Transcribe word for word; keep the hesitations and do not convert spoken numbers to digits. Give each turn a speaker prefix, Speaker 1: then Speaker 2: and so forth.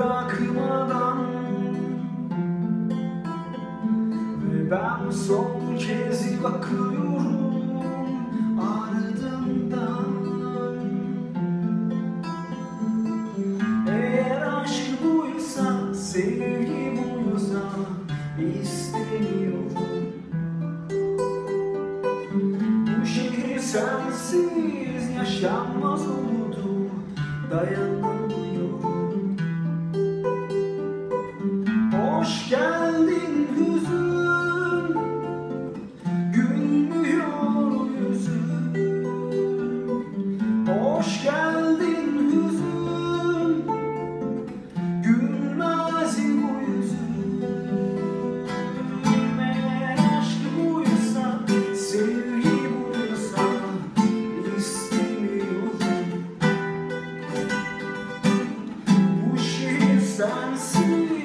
Speaker 1: bırakmadan. Ve ben son kez bakıyorum ardından. Eğer aşk buysa, sevgi buysa istemiyorum. Bu şehir sensiz yaşanmaz oldu, dayanamıyorum. Hoş geldin hüzün, gülmüyor yüzün. Hoş geldin hüzün, gülmez bu yüzün. Eğer aşk buysa, sevgi buysa istemiyorum. Bu şehir sensiz